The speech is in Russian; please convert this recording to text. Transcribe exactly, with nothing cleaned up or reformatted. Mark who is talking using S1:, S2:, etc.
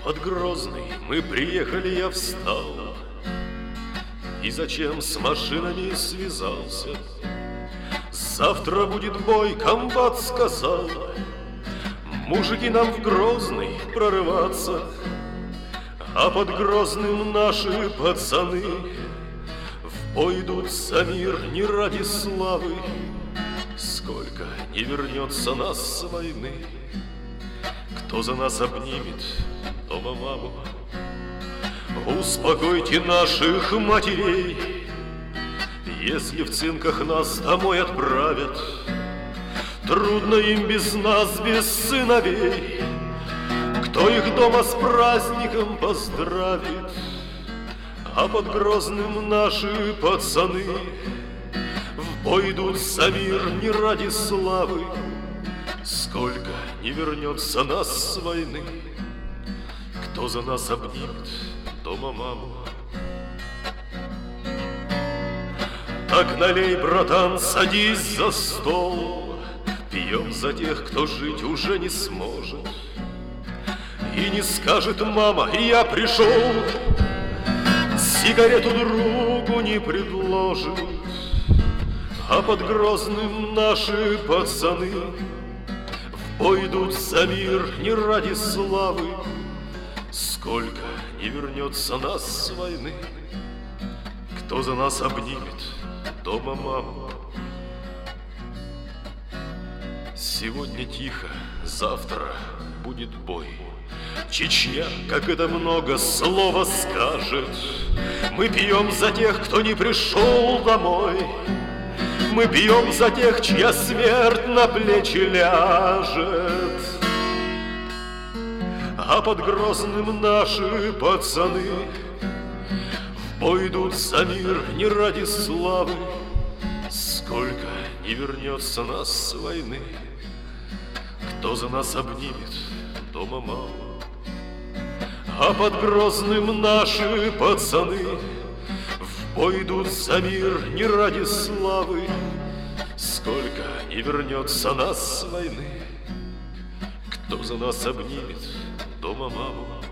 S1: под Грозный мы приехали, я встал. И зачем с машинами связался? Завтра будет бой, комбат сказал. Мужики, нам в Грозный прорываться, а под Грозным наши пацаны в бой идут за мир не ради славы. Сколько не вернется нас с войны, кто за нас обнимет дома маму? Успокойте наших матерей, если в цинках нас домой отправят. Трудно им без нас, без сыновей. Кто их дома с праздником поздравит? А под Грозным наши пацаны в бой идут за мир не ради славы. Сколько не вернется нас с войны, кто за нас обнимет дома маму? Так налей, братан, садись за стол. Пьем за тех, кто жить уже не сможет и не скажет: мама, я пришел. Сигарету другу не предложит, а под Грозным наши пацаны в бой идут за мир не ради славы. Сколько не вернется нас с войны, кто за нас обнимет дома маму? Сегодня тихо, завтра будет бой. Чечня, как это много слова скажет. Мы пьем за тех, кто не пришел домой. Мы пьем за тех, чья смерть на плечи ляжет. А под Грозным наши пацаны в бой идут за мир не ради славы. Сколько не вернется нас с войны, кто за нас обнимет дома маму? А под Грозным наши пацаны в бой идут за мир не ради славы. Сколько не вернется нас с войны, кто за нас обнимет дома маму?